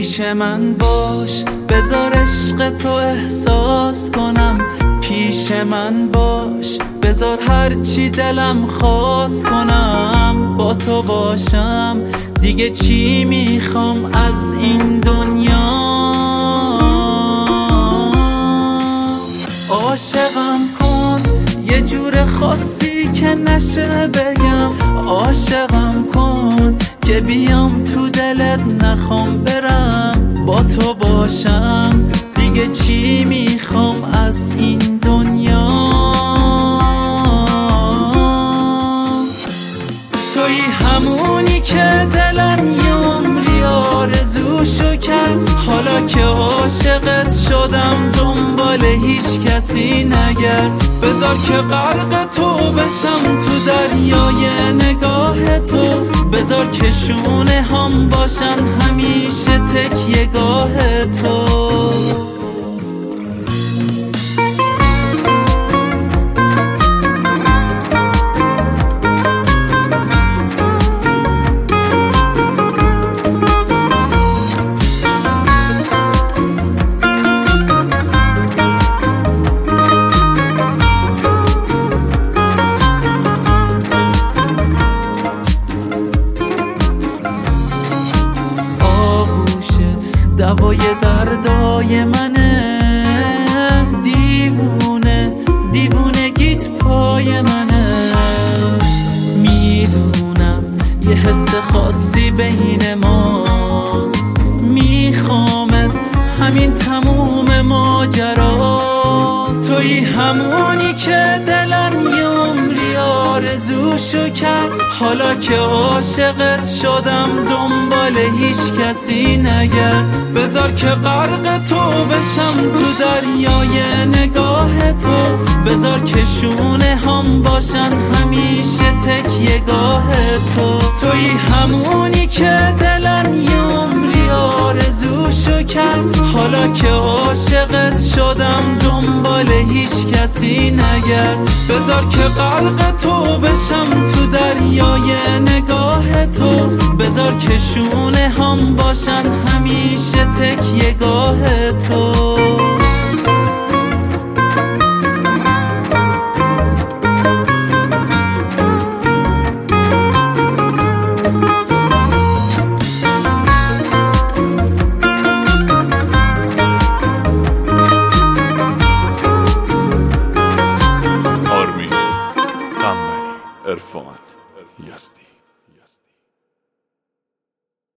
پیش من باش، بذار عشق تو احساس کنم. پیش من باش، بذار هرچی دلم خواست کنم. با تو باشم دیگه چی میخوام از این دنیا. عاشقم کن یه جور خاصی که نشه بگم. عاشقم کن که بیام تو دلت نخوام برم. با تو باشم دیگه چی میخوام از این دنیا. تویی همونی که دلم یه عمری آرزوشو کرد. حالا که عاشقت شدم دنبال هیچ کسی نگرد. بذار که غرق تو بشم تو دریای نگاه تو. بذار که شونه هم باشن همیشه تکیه گاه تو. دوای دردای منه، دیوونه دیوونگیت پای منه. میدونم یه حس خاصی بین ماست. میخوامت همین تموم ماجراست. تویی همونی که دلم یه عمری آرزوشو کرد. حالا که عاشقت شدم دنبال هیچ کسی نگرد. بذار که غرق تو بشم تو دریای نگاه تو. بذار که شونه هم باشن همیشه تکیه گاه تو. تویی همونی که دلم یه عمری آرزوشو کرد. حالا که عاشقت شدم دنبال هیچ کسی نگرد. بذار که غرق تو بشم تو دریای نگاه تو. بذار که شونه هم باشن همیشه تکیه گاه تو. آرمین قمری عرفان یزدی.